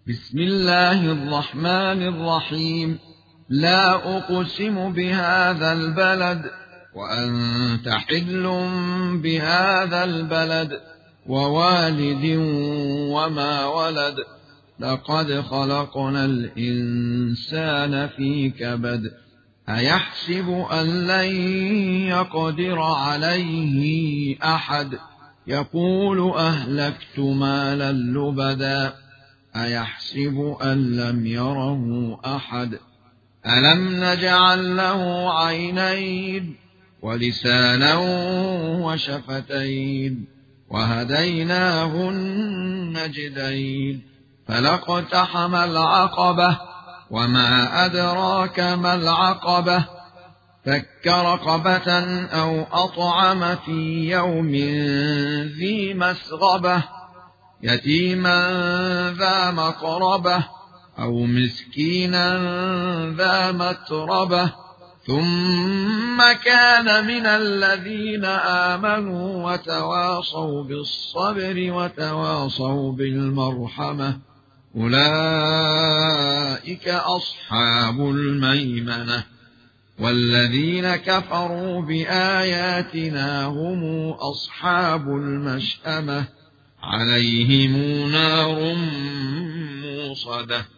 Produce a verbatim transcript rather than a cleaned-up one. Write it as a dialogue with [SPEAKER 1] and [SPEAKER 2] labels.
[SPEAKER 1] بسم الله الرحمن الرحيم. لا أقسم بهذا البلد وأنت حل بهذا البلد ووالد وما ولد. لقد خلقنا الإنسان في كبد. أيحسب أن لن يقدر عليه أحد. يقول أهلكت مالا لبدا. أيحسب أن لم يره أحد. ألم نجعل له عينين ولسانا وشفتين وهديناه النجدين. فلاقتحم العقبة وما أدراك ما العقبة. فك رقبة أو أطعم في يوم ذي مسغبة. يتيما ذا مقربة أو مسكينا ذا متربة. ثم كان من الذين آمنوا وتواصوا بالصبر وتواصوا بالمرحمة. أولئك أصحاب الميمنة. والذين كفروا بآياتنا هم أصحاب المشأمة. عليهم نار موصدة.